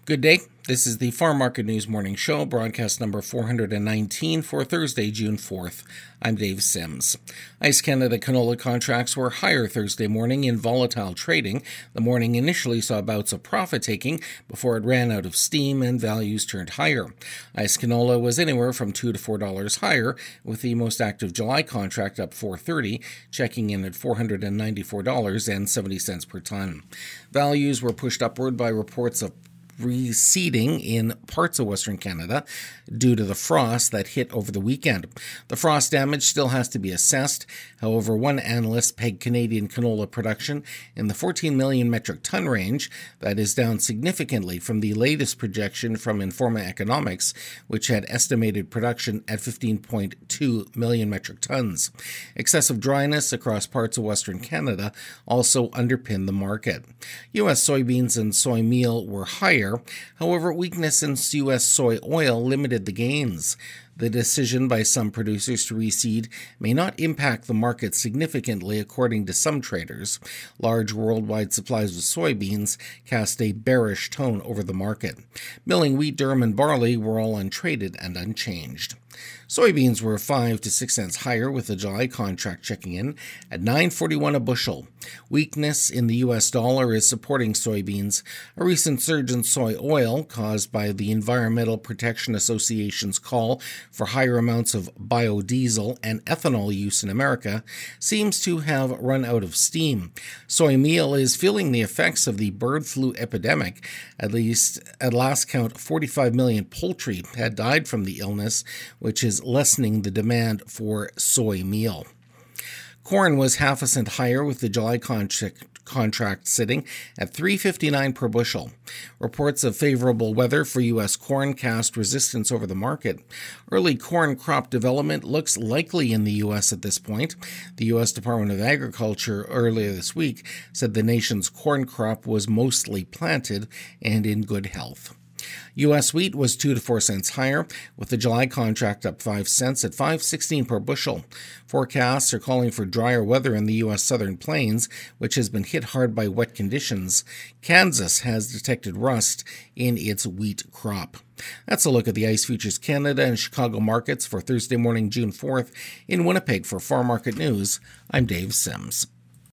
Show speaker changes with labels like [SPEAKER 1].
[SPEAKER 1] Good day. This is the Farm Market News Morning Show, broadcast number 419 for Thursday, June 4th. I'm Dave Sims. Ice Canada canola contracts were higher Thursday morning in volatile trading. The morning initially saw bouts of profit-taking before it ran out of steam and values turned higher. Ice canola was anywhere from $2 to $4 higher, with the most active July contract up $4.30, checking in at $494.70 per ton. Values were pushed upward by reports of receding in parts of Western Canada due to the frost that hit over the weekend. The frost damage still has to be assessed. However, one analyst pegged Canadian canola production in the 14 million metric ton range. That is down significantly from the latest projection from Informa Economics, which had estimated production at 15.2 million metric tons. Excessive dryness across parts of Western Canada also underpinned the market. U.S. soybeans and soy meal were higher. However, weakness in U.S. soy oil limited the gains. The decision by some producers to reseed may not impact the market significantly, according to some traders. Large worldwide supplies of soybeans cast a bearish tone over the market. Milling wheat, durum, and barley were all untraded and unchanged. Soybeans were 5 to 6 cents higher, with the July contract checking in at $9.41 a bushel. Weakness in the U.S. dollar is supporting soybeans. A recent surge in soy oil, caused by the Environmental Protection Association's call for higher amounts of biodiesel and ethanol use in America, seems to have run out of steam. Soy meal is feeling the effects of the bird flu epidemic. At last count, 45 million poultry had died from the illness, which is lessening the demand for soy meal. Corn was half a cent higher, with the July contract sitting at $3.59 per bushel. Reports of favorable weather for U.S. corn cast resistance over the market. Early corn crop development looks likely in the U.S. at this point. The U.S. Department of Agriculture earlier this week said the nation's corn crop was mostly planted and in good health. U.S. wheat was 2 to 4 cents higher, with the July contract up 5 cents at $5.16 per bushel. Forecasts are calling for drier weather in the U.S. southern plains, which has been hit hard by wet conditions. Kansas has detected rust in its wheat crop. That's a look at the ICE Futures Canada and Chicago markets for Thursday morning, June 4th. In Winnipeg for Farm Market News, I'm Dave Sims.